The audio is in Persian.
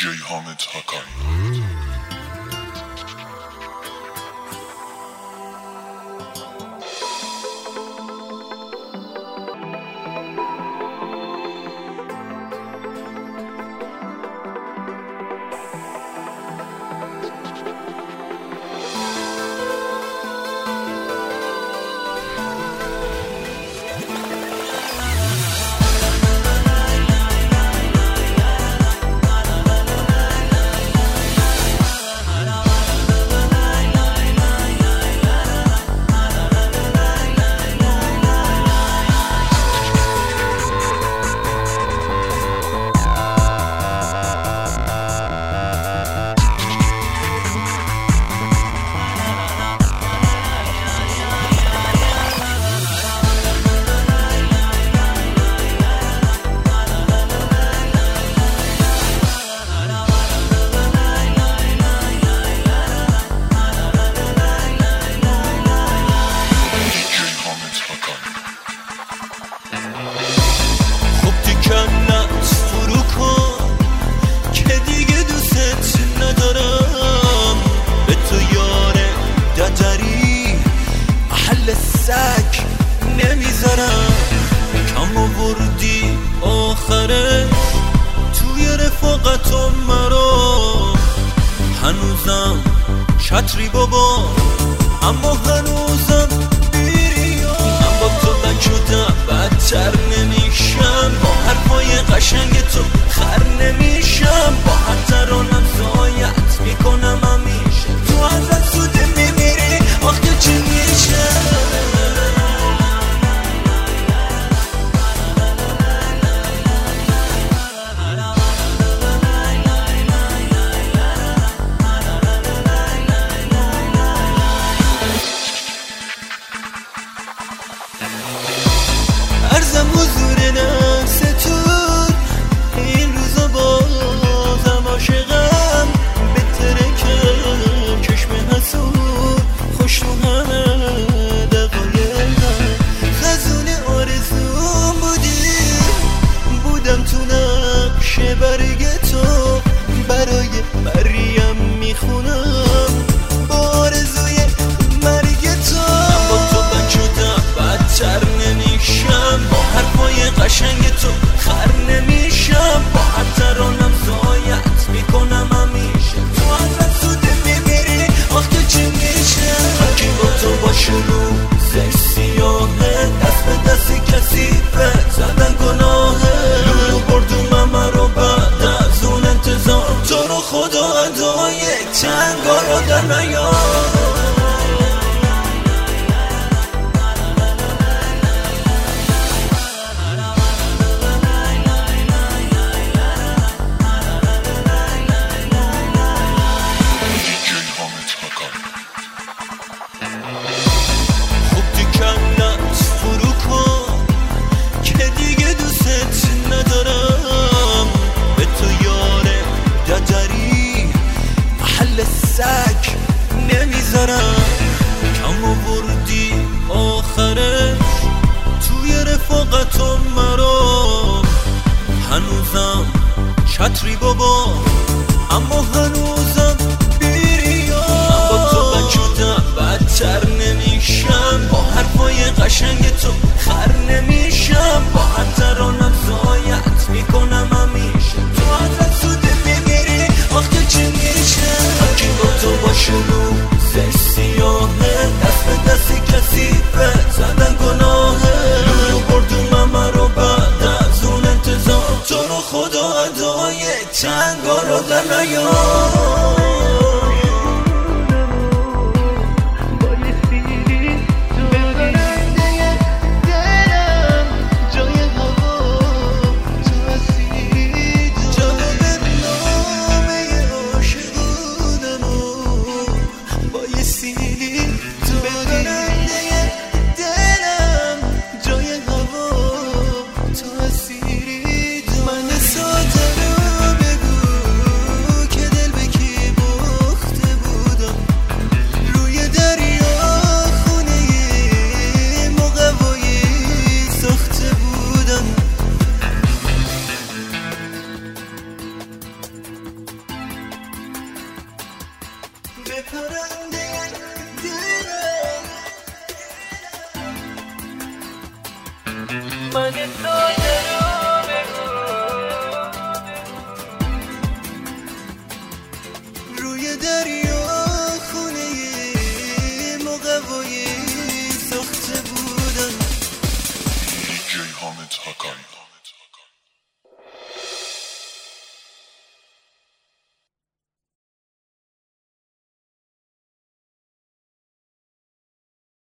DJ Hamid Hakan. نمیذارم کم آوردی آخره توی رفاقتم مرا هنوزم چتری بابا اما هنوزم بیریا من با تو بد شدم بدتر نمیشم با حرفای قشنگ تو خر نمیشم با هر ترانم زایت میکنم همیشه تو ازت سوده میمیری آخه چی میشه ارزم حضور نستون این روزا بازم عاشقم بهتره که چشم حسود خوش تو همه دقایقم خزون آرزوم بودم تو نقش برگ تو برای مریم میخونم با آرزوی مرگ تو من با تو بد شدم بدتر نمیشم با حرفای قشنگ تو خر نمیشم با هر ترانم زایت میکنم همیشه تو ازت سوده میمیری آخه چی میشه کی با تو باشه روزش سیاهه دست به دست کسی به زدن گناهه لولو بردومم مرا بعد از اون انتظار تو رو خدا ادای یک تنگا رو در نیار نمیذارم کم آوردی آخره توی رفاقتم مرا هنوزم چتری بابا اما هنوزم بیریا من با تو بد شدم بدتر نمیشم با حرفای قشنگ تو خر نمیشم با هر ترانم زایت میکنم همیشه تو ازت سوده میمیری آخه چی میشه کی با تو باشه روزش سیاهه دست به دست کسی به زدن گناهه لولو بردومم مرا بعد از اون انتظار تو رو خدا ادای تنگا رو در نیار که به پرنده دلم من ساده رو بگو روی دریا